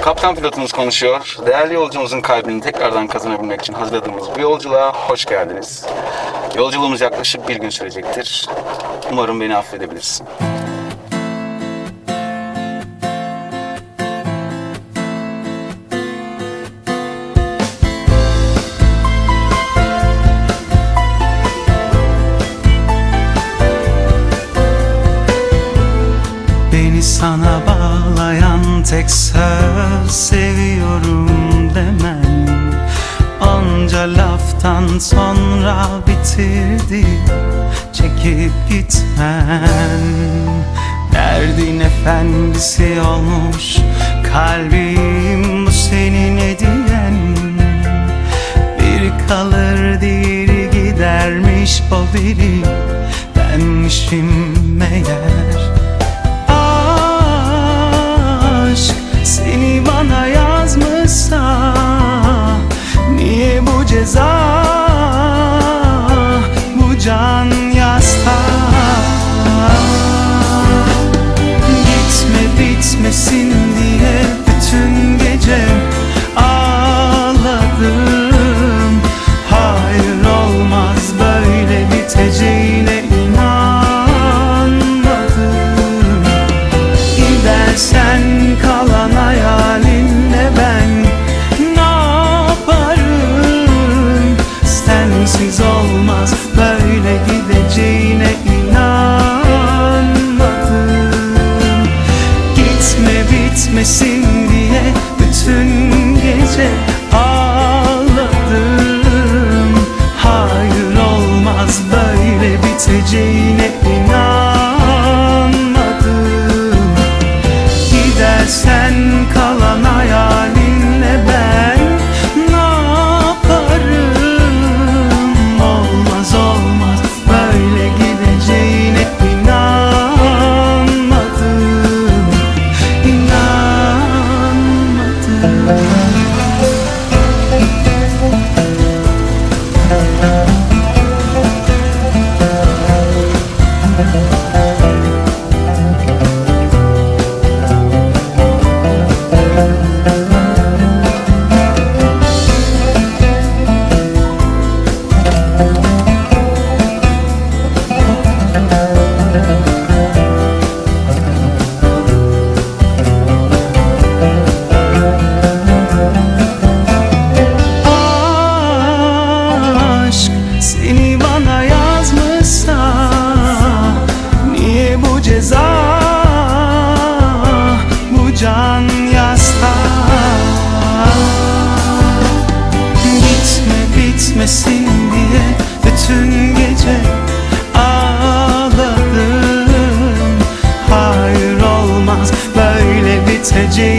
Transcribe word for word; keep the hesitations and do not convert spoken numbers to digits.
Kaptan pilotumuz konuşuyor. Değerli yolcumuzun kalbini tekrardan kazanabilmek için hazırladığımız bu yolculuğa hoş geldiniz. Yolculuğumuz yaklaşık bir gün sürecektir. Umarım beni affedebilirsin. Beni sana bağlayan tek söz seviyorum demen. Onca laftan sonra bitirdi çekip gitmen. Derdin efendisi olmuş kalbim bu senin hediyen. Biri kalır diğeri gidermiş, o biri benmişim meğer. Seni bana yazmışsa niye bu ceza, bu can yasta? Gitme bitmesin diye bütün gece ağladım. Hayır olmaz böyle biteceğine inanmadım. Gidersen kalan hayalinle ben ne yaparım? Sensiz olmaz böyle gideceğine inanmadım. Gitme bitmesin diye bütün gece ağladım. Hayır olmaz böyle biteceğine inanmadım. Gidersen kalan hayalinle ben ne yaparım? Olmaz olmaz böyle gideceğine inanmadım. İnanmadım. Aşk seni bana yazmışsa niye bu ceza, bu can yasta? Gitme bitmesin diye bütün gece ağladım. Hayır olmaz böyle biteceği